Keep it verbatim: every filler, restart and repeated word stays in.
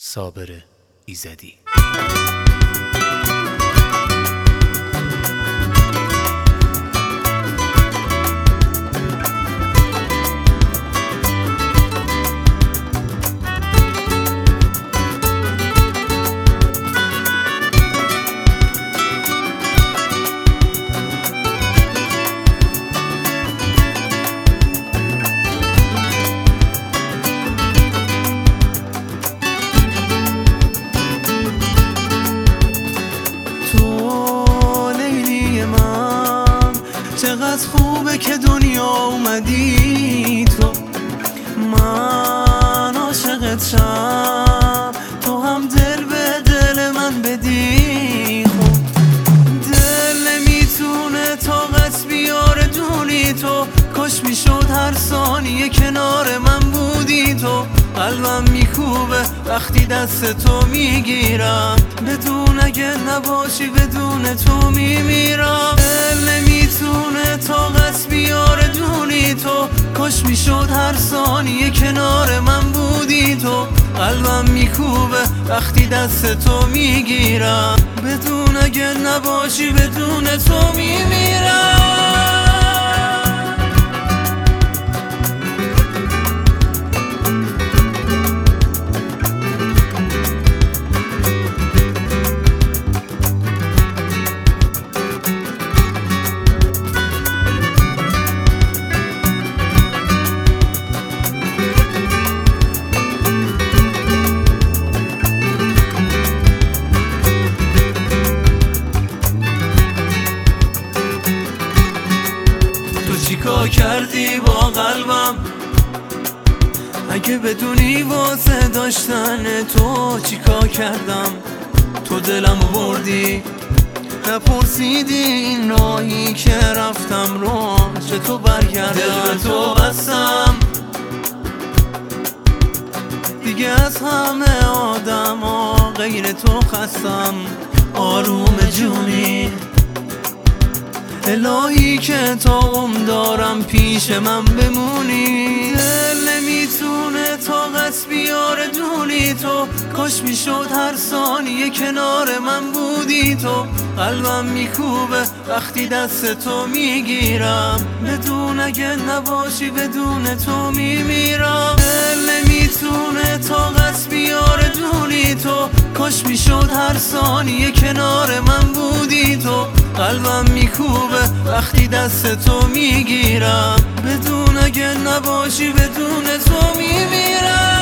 صابر ایزدی. چقدر خوبه که دنیا اومدی تو، من عاشقتم، تو هم دل به دل من بدی. خب دل نمیتونه طاقت بیاره دونی تو، کاش میشد هر ثانیه کنار من بودی تو. قلبم میکوبه وقتی دست تو میگیرم، بدون اگه نباشی بدون تو میمیرم. دل نمیتونه طاقت بیاره دونی تو، کاش میشد هر ثانیه کنار من بودی تو. قلبم میکوبه وقتی دست تو میگیرم، بدون اگه نباشی بدون تو میمیرم. چیکار کردی با قلبم؟ اگه بدونی واسه داشتن تو چیکار کردم؟ تو دلم بردی، نپرسیدی این راهی که رفتم رو چطور برگردم. دل به تو بستم دیگه، از همه آدم ها غیر تو خستم. آروم جونی الهی که تا عمر دارم پیش من بمونی. دل نمیتونه طاقت بیاره دونی تو، کاش میشد هر ثانیه کنار من بودی تو. قلبم میکوبه وقتی دست تو میگیرم، بدون اگه نباشی بدون تو میمیرم. دل نمیتونه طاقت بیاره دونی تو، کاش میشد هر ثانیه کنار من بودی تو. قلبم میکوبه وقتی دست تو میگیرم، بدون اگه نباشی بدون تو میمیرم.